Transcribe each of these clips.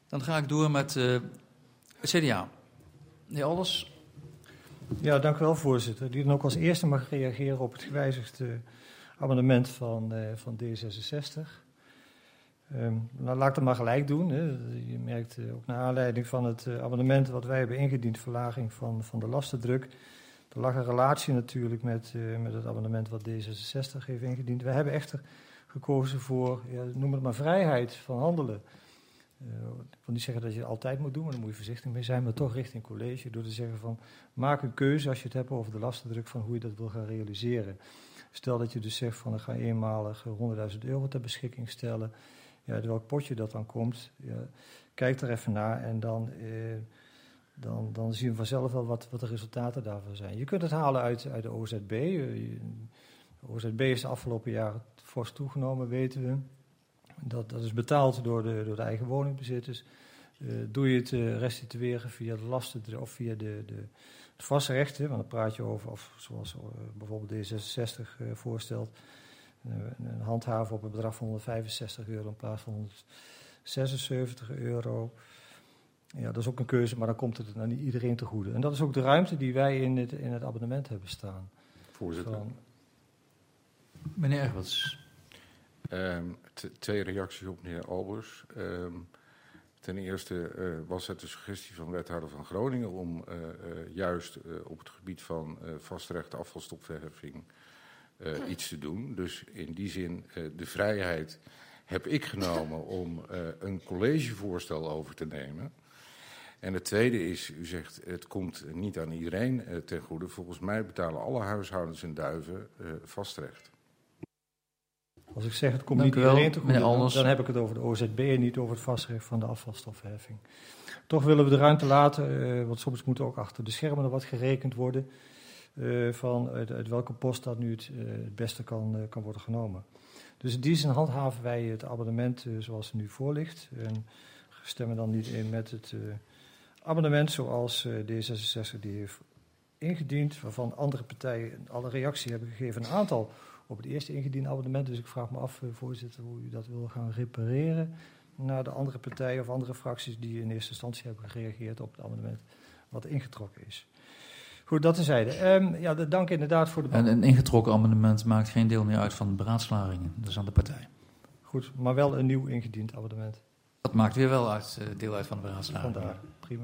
Dan ga ik door met het CDA. Meneer Alders. Ja, dank u wel, voorzitter. Die dan ook als eerste mag reageren op het gewijzigde amendement van D66. Nou, laat ik het maar gelijk doen. Hè. Je merkt ook naar aanleiding van het amendement wat wij hebben ingediend, verlaging van de lastendruk. Er lag een relatie natuurlijk met het amendement wat D66 heeft ingediend. Wij hebben echter gekozen voor, noem het maar, vrijheid van handelen. Ik wil niet zeggen dat je het altijd moet doen, maar daar moet je voorzichtig mee zijn, maar toch richting college, door te zeggen van, maak een keuze als je het hebt over de lastendruk van hoe je dat wil gaan realiseren. Stel dat je dus zegt van, dan ga je eenmalig €100.000 ter beschikking stellen. Ja, uit welk potje dat dan komt, kijk er even naar en dan zien we vanzelf wel wat de resultaten daarvan zijn. Je kunt het halen uit de OZB. De OZB is de afgelopen jaren fors toegenomen, weten we. Dat is betaald door de eigen woningbezitters. Doe je het restitueren via de lasten of via het vastrecht, want dan praat je over, of zoals bijvoorbeeld D66 voorstelt, een handhaven op een bedrag van €165 in plaats van €176. Ja, dat is ook een keuze, maar dan komt het naar niet iedereen te goede. En dat is ook de ruimte die wij in het abonnement hebben staan. Voorzitter. Meneer Egberts. Twee reacties op meneer Albers. Ten eerste was het de suggestie van wethouder van Groningen om juist op het gebied van vastrecht afvalstofverheffing iets te doen. Dus in die zin de vrijheid heb ik genomen om een collegevoorstel over te nemen. En het tweede is, u zegt het komt niet aan iedereen ten goede. Volgens mij betalen alle huishoudens in Duiven vastrecht. Als ik zeg het komt niet iedereen te goede, dan heb ik het over de OZB en niet over het vastrecht van de afvalstofheffing. Toch willen we de ruimte laten, want soms moet ook achter de schermen er wat gerekend worden van uit welke post dat nu het beste kan worden genomen. Dus in die zin handhaven wij het abonnement zoals het nu voor ligt. En stemmen dan niet in met het amendement zoals D66 die heeft ingediend, waarvan andere partijen alle reactie hebben gegeven. Een aantal op het eerste ingediende amendement. Dus ik vraag me af, voorzitter, hoe u dat wil gaan repareren naar de andere partijen of andere fracties die in eerste instantie hebben gereageerd op het amendement wat ingetrokken is. Goed, dat tezijde. Dank inderdaad voor de... En een ingetrokken amendement maakt geen deel meer uit van de beraadslagingen. Dat is aan de partij. Goed, maar wel een nieuw ingediend amendement. Dat maakt weer wel deel uit van de beraadslagingen. Vandaar, prima.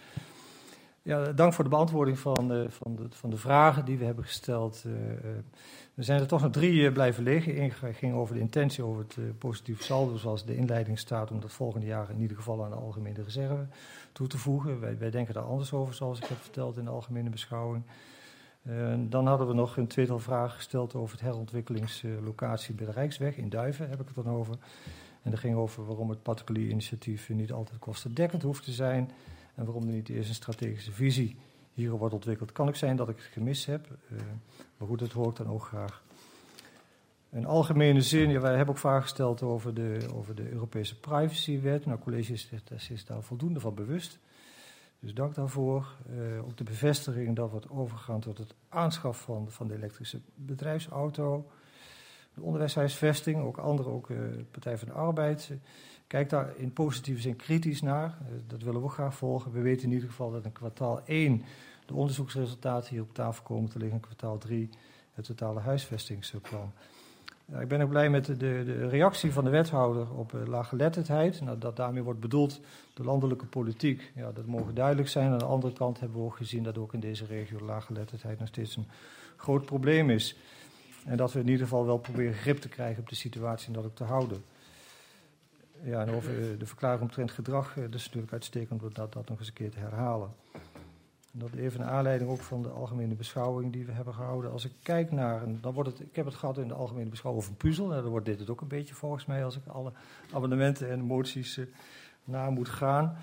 Ja, dank voor de beantwoording van de vragen die we hebben gesteld. We zijn er toch nog 3 blijven liggen. Eén ging over de intentie, over het positieve saldo, zoals de inleiding staat, om dat volgende jaar in ieder geval aan de algemene reserve toe te voegen. Wij denken daar anders over, zoals ik heb verteld in de algemene beschouwing. Dan hadden we nog een tweetal vragen gesteld over het herontwikkelingslocatie bij de Rijksweg in Duiven, heb ik het dan over. En dat ging over waarom het particulier initiatief niet altijd kostendekkend hoeft te zijn. En waarom er niet eerst een strategische visie hierop wordt ontwikkeld. Kan ook zijn dat ik het gemist heb. Maar goed, dat hoor ik dan ook graag. In algemene zin, wij hebben ook vragen gesteld over de Europese privacywet. Nou, college is daar voldoende van bewust. Dus dank daarvoor. Ook de bevestiging dat wordt overgegaan tot het aanschaffen van de elektrische bedrijfsauto. De onderwijshuisvesting, ook andere, ook Partij van de Arbeid. Kijk daar in positieve zin kritisch naar. Dat willen we ook graag volgen. We weten in ieder geval dat in kwartaal 1 de onderzoeksresultaten hier op tafel komen te liggen. In kwartaal 3 het totale huisvestingsplan. Ik ben ook blij met de reactie van de wethouder op laaggeletterdheid. Nou, dat daarmee wordt bedoeld de landelijke politiek. Ja, dat mogen duidelijk zijn. Aan de andere kant hebben we ook gezien dat ook in deze regio laaggeletterdheid nog steeds een groot probleem is. En dat we in ieder geval wel proberen grip te krijgen op de situatie en dat ook te houden. Ja, en over de verklaring omtrent gedrag, dat is natuurlijk uitstekend om dat nog eens een keer te herhalen. En dat even een aanleiding ook van de algemene beschouwing die we hebben gehouden. Als ik kijk naar, ik heb het gehad in de algemene beschouwing over een puzzel. Nou, dan wordt dit het ook een beetje volgens mij als ik alle amendementen en moties na moet gaan.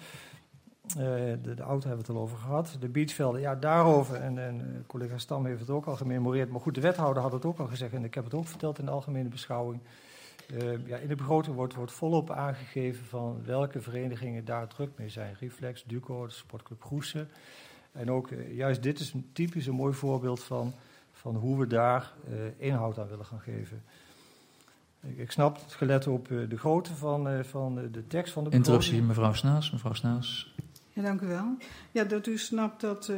De auto hebben we het al over gehad. De beachvelden, ja, daarover. En collega Stam heeft het ook al gememoreerd. Maar goed, de wethouder had het ook al gezegd. En ik heb het ook verteld in de algemene beschouwing. In de begroting wordt volop aangegeven van welke verenigingen daar druk mee zijn. Reflex, Duco, de Sportclub Goesen. En ook juist dit is een typisch mooi voorbeeld van hoe we daar inhoud aan willen gaan geven. Ik snap het, gelet op de grootte van de tekst van de begroting. Interruptie, mevrouw Snaas. Mevrouw Snaas. Ja, dank u wel. Ja, dat u snapt dat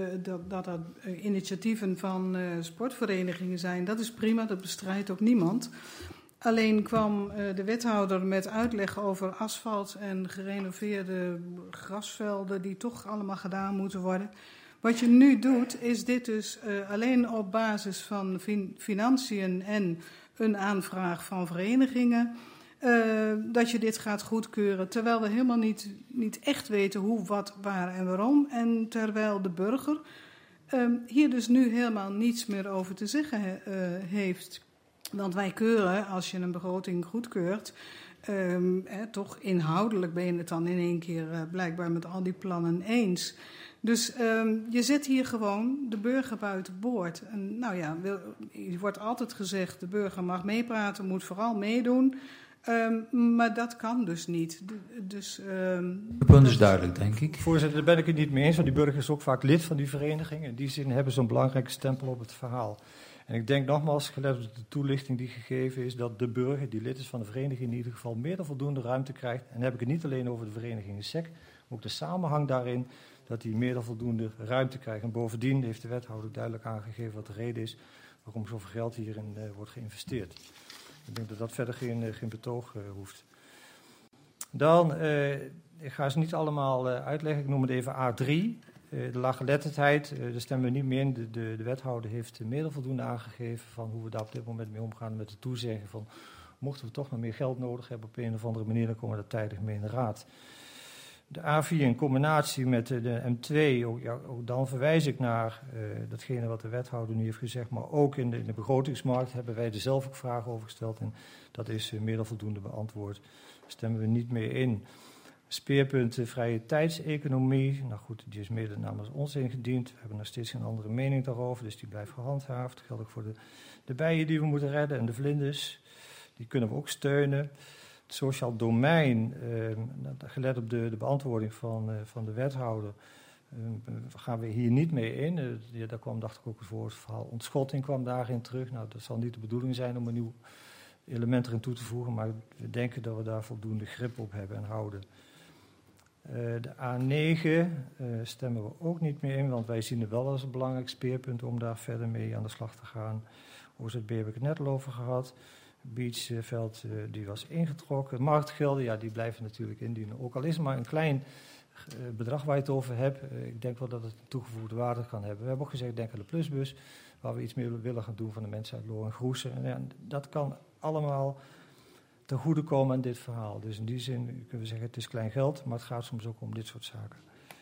initiatieven van sportverenigingen zijn, dat is prima, dat bestrijdt ook niemand. Alleen kwam de wethouder met uitleg over asfalt en gerenoveerde grasvelden die toch allemaal gedaan moeten worden. Wat je nu doet, is dit dus alleen op basis van financiën en een aanvraag van verenigingen, dat je dit gaat goedkeuren. Terwijl we helemaal niet echt weten hoe, wat, waar en waarom. En terwijl de burger hier dus nu helemaal niets meer over te zeggen heeft. Want wij keuren, als je een begroting goedkeurt, toch inhoudelijk ben je het dan in één keer blijkbaar met al die plannen eens. Dus je zet hier gewoon de burger buiten boord. En nou ja, er wordt altijd gezegd, de burger mag meepraten, moet vooral meedoen. Maar dat kan dus niet. Het punt is duidelijk, denk ik. Voorzitter, daar ben ik het niet mee eens, want die burger is ook vaak lid van die vereniging. In die zin hebben ze een belangrijke stempel op het verhaal. En ik denk nogmaals, gelet op de toelichting die gegeven is, dat de burger, die lid is van de vereniging, in ieder geval meer dan voldoende ruimte krijgt. En dan heb ik het niet alleen over de vereniging SEC, maar ook de samenhang daarin, dat die meer dan voldoende ruimte krijgt. En bovendien heeft de wethouder duidelijk aangegeven wat de reden is waarom zoveel geld hierin wordt geïnvesteerd. Ik denk dat dat verder geen betoog hoeft. Dan, ik ga ze niet allemaal uitleggen, ik noem het even A3. De laaggeletterdheid, daar stemmen we niet meer in. De wethouder heeft meer dan voldoende aangegeven van hoe we daar op dit moment mee omgaan met de toezegging van mochten we toch nog meer geld nodig hebben op een of andere manier, dan komen we daar tijdig mee in de raad. De A4 in combinatie met de M2, ook dan verwijs ik naar datgene wat de wethouder nu heeft gezegd, maar ook in de begrotingsmarkt hebben wij er zelf ook vragen over gesteld en dat is meer dan voldoende beantwoord. Daar stemmen we niet meer in. Speerpunt vrije tijdseconomie, nou goed, die is mede namens ons ingediend. We hebben nog steeds geen andere mening daarover, dus die blijft gehandhaafd. Dat geldt ook voor de bijen die we moeten redden en de vlinders. Die kunnen we ook steunen. Het sociaal domein, gelet op de beantwoording van de wethouder, gaan we hier niet mee in. Daar kwam, dacht ik, ook het verhaal ontschotting kwam daarin terug. Nou, dat zal niet de bedoeling zijn om een nieuw element erin toe te voegen, maar we denken dat we daar voldoende grip op hebben en houden. De A9 stemmen we ook niet meer in, want wij zien het wel als een belangrijk speerpunt om daar verder mee aan de slag te gaan. OZB heb ik het net al over gehad. Beachveld die was ingetrokken. Marktgelden, ja, die blijven natuurlijk indienen. Ook al is het maar een klein bedrag waar je het over hebt. Ik denk wel dat het een toegevoegde waarde kan hebben. We hebben ook gezegd, denk aan de plusbus, waar we iets meer willen gaan doen van de mensen uit Loo en Groesen. En ja, dat kan allemaal ten goede komen aan dit verhaal. Dus in die zin kunnen we zeggen, het is klein geld, maar het gaat soms ook om dit soort zaken.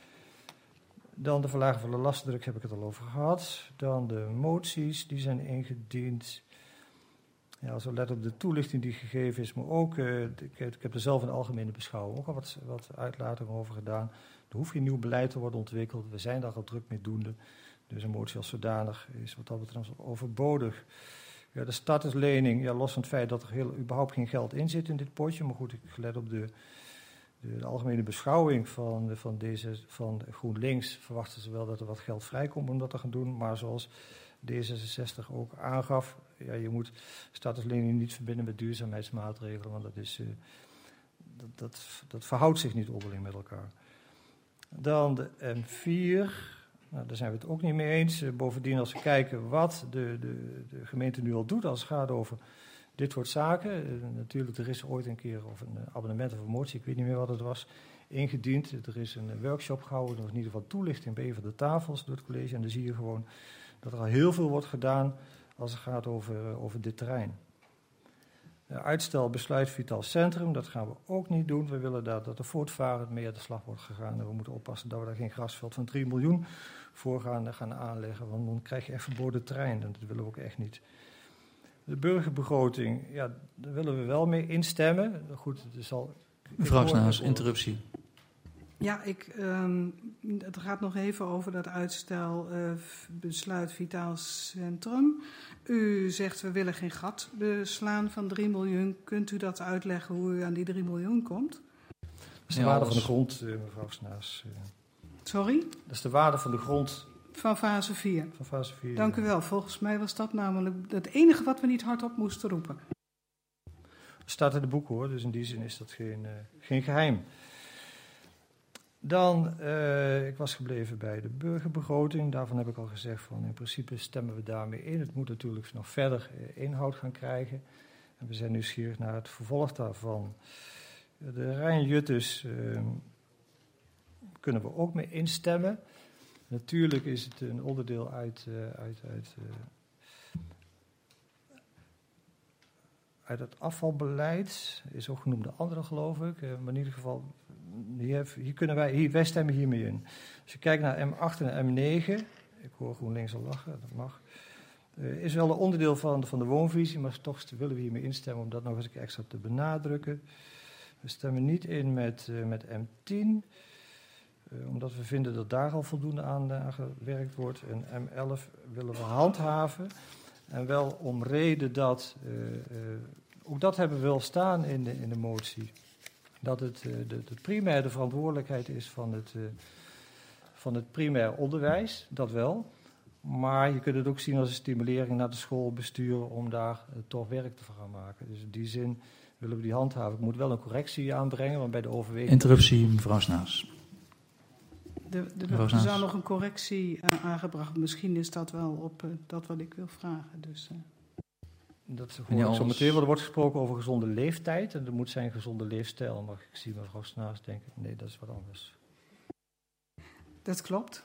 Dan de verlaging van de lastendruk heb ik het al over gehad. Dan de moties, die zijn ingediend. Ja, als we letten op de toelichting die gegeven is, maar ook, ik heb er zelf in de algemene beschouwing ook al wat uitlatingen over gedaan. Er hoeft geen nieuw beleid te worden ontwikkeld. We zijn daar al druk mee doende. Dus een motie als zodanig is wat dat betreft overbodig. Ja, de starterslening, ja, los van het feit dat er überhaupt geen geld in zit in dit potje. Maar goed, ik gelet op de algemene beschouwing van GroenLinks verwachten ze wel dat er wat geld vrijkomt om dat te gaan doen. Maar zoals D66 ook aangaf, ja, je moet starterslening niet verbinden met duurzaamheidsmaatregelen, want dat verhoudt zich niet onderling met elkaar. Dan de M4. Nou, daar zijn we het ook niet mee eens. Bovendien, als we kijken wat de gemeente nu al doet als het gaat over dit soort zaken. Natuurlijk, er is ooit een keer of een abonnement of een motie, ik weet niet meer wat het was, ingediend. Er is een workshop gehouden, er was in ieder geval toelichting bij een van de tafels door het college. En dan zie je gewoon dat er al heel veel wordt gedaan als het gaat over dit terrein. Uitstel besluit Vitaal Centrum, dat gaan we ook niet doen. We willen dat er voortvarend mee aan de slag wordt gegaan. En we moeten oppassen dat we daar geen grasveld van 3 miljoen voor gaan aanleggen. Want dan krijg je echt verboden terrein. En dat willen we ook echt niet. De burgerbegroting, ja, daar willen we wel mee instemmen. Goed, het zal... Mevrouw Snaas, interruptie. Ja, het gaat nog even over dat uitstel besluit Vitaal Centrum. U zegt we willen geen gat beslaan van 3 miljoen. Kunt u dat uitleggen hoe u aan die 3 miljoen komt? Dat is de waarde van de grond, mevrouw Snaas. Sorry? Dat is de waarde van de grond. Van fase 4. Van fase 4. Dank u wel. Volgens mij was dat namelijk het enige wat we niet hardop moesten roepen. Staat in de boeken hoor, dus in die zin is dat geen geheim. Dan, ik was gebleven bij de burgerbegroting. Daarvan heb ik al gezegd van in principe stemmen we daarmee in. Het moet natuurlijk nog verder inhoud gaan krijgen. En we zijn nieuwsgierig naar het vervolg daarvan. De Rijn-Jutters kunnen we ook mee instemmen. Natuurlijk is het een onderdeel uit het afvalbeleid. Is ook genoemd de andere, geloof ik. Maar in ieder geval, wij stemmen hiermee in. Als je kijkt naar M8 en M9, ik hoor GroenLinks al lachen, dat mag. Is wel een onderdeel van de woonvisie, maar toch willen we hiermee instemmen om dat nog eens extra te benadrukken. We stemmen niet in met M10, omdat we vinden dat daar al voldoende aan gewerkt wordt. En M11 willen we handhaven. En wel om reden dat, ook dat hebben we wel staan in de motie, dat het de primaire verantwoordelijkheid is van het primair onderwijs, dat wel. Maar je kunt het ook zien als een stimulering naar de schoolbesturen om daar toch werk te gaan maken. Dus in die zin willen we die handhaven. Ik moet wel een correctie aanbrengen, want bij de overweging... Interruptie, mevrouw Snaas. Er zou nog een correctie aangebracht. Misschien is dat wel op dat wat ik wil vragen. Dus, Dat hoor ik zo meteen, want er wordt gesproken over gezonde leeftijd. En er moet zijn gezonde leefstijl. Maar ik zie mevrouw Snaas denken, nee, dat is wat anders. Dat klopt.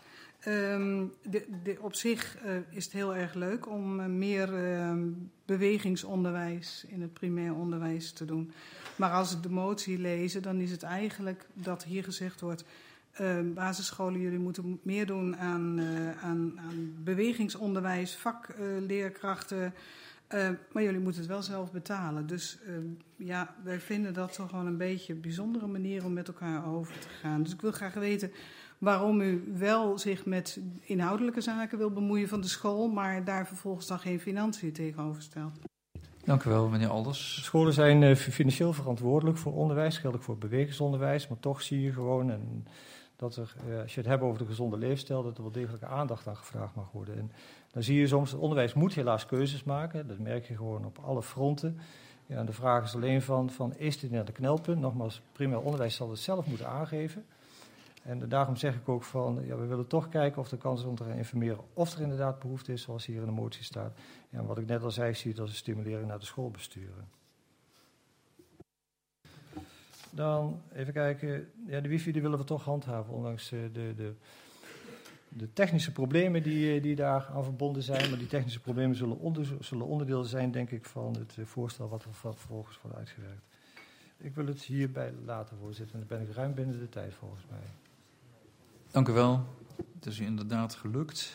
Op zich is het heel erg leuk om meer bewegingsonderwijs in het primair onderwijs te doen. Maar als ik de motie lees, dan is het eigenlijk dat hier gezegd wordt... basisscholen, jullie moeten meer doen aan bewegingsonderwijs, vakleerkrachten... maar jullie moeten het wel zelf betalen. Dus wij vinden dat toch wel een beetje een bijzondere manier om met elkaar over te gaan. Dus ik wil graag weten waarom u wel zich met inhoudelijke zaken wil bemoeien van de school, maar daar vervolgens dan geen financiën tegenover stelt. Dank u wel, meneer Alders. Scholen zijn financieel verantwoordelijk voor onderwijs, geldt ook voor bewegingsonderwijs, maar toch zie je gewoon dat er, als je het hebt over de gezonde leefstijl, dat er wel degelijke aandacht aan gevraagd mag worden. En dan zie je soms, het onderwijs moet helaas keuzes maken, dat merk je gewoon op alle fronten. Ja, en de vraag is alleen van is dit net een knelpunt? Nogmaals, primair onderwijs zal het zelf moeten aangeven. En daarom zeg ik ook van, we willen toch kijken of de kans is om te gaan informeren of er inderdaad behoefte is, zoals hier in de motie staat. Ja, en wat ik net al zei, zie je het als een stimulering naar de schoolbesturen. Dan even kijken, de wifi die willen we toch handhaven, ondanks de technische problemen die daar aan verbonden zijn. Maar die technische problemen zullen onderdeel zijn, denk ik, van het voorstel wat er vervolgens wordt uitgewerkt. Ik wil het hierbij laten, voorzitter. En dan ben ik ruim binnen de tijd, volgens mij. Dank u wel. Het is u inderdaad gelukt.